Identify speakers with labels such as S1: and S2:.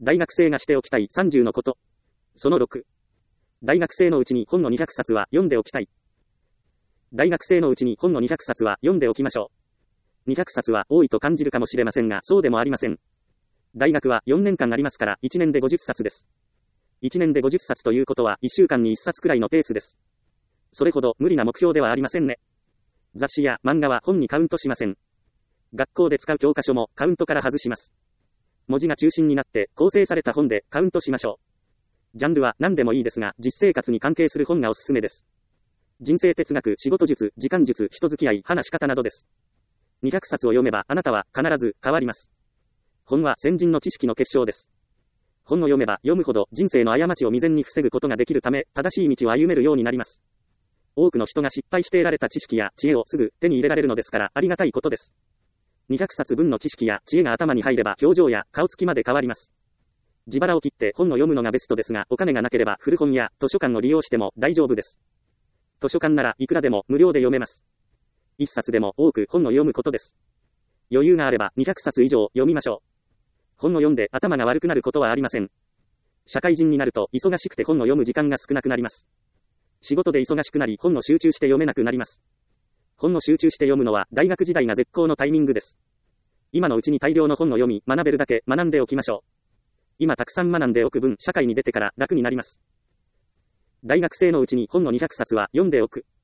S1: 大学生がしておきたい30のこと。その6。大学生のうちに本の200冊は読んでおきたい。大学生のうちに本の200冊は読んでおきましょう。200冊は多いと感じるかもしれませんが、そうでもありません。大学は4年間ありますから、1年で50冊です。1年で50冊ということは、1週間に1冊くらいのペースです。それほど無理な目標ではありませんね。雑誌や漫画は本にカウントしません。学校で使う教科書もカウントから外します。文字が中心になって構成された本でカウントしましょう。ジャンルは何でもいいですが、実生活に関係する本がおすすめです。人生哲学、仕事術、時間術、人付き合い、話し方などです。200冊を読めばあなたは必ず変わります。本は先人の知識の結晶です。本を読めば読むほど人生の過ちを未然に防ぐことができるため、正しい道を歩めるようになります。多くの人が失敗して得られた知識や知恵をすぐ手に入れられるのですから、ありがたいことです。200冊分の知識や知恵が頭に入れば表情や顔つきまで変わります。自腹を切って本を読むのがベストですが、お金がなければ古本や図書館を利用しても大丈夫です。図書館ならいくらでも無料で読めます。1冊でも多く本を読むことです。余裕があれば200冊以上読みましょう。本を読んで頭が悪くなることはありません。社会人になると忙しくて本を読む時間が少なくなります。仕事で忙しくなり本を集中して読めなくなります。本を集中して読むのは大学時代が絶好のタイミングです。今のうちに大量の本を読み、学べるだけ学んでおきましょう。今たくさん学んでおく分、社会に出てから楽になります。大学生のうちに本の200冊は読んでおく。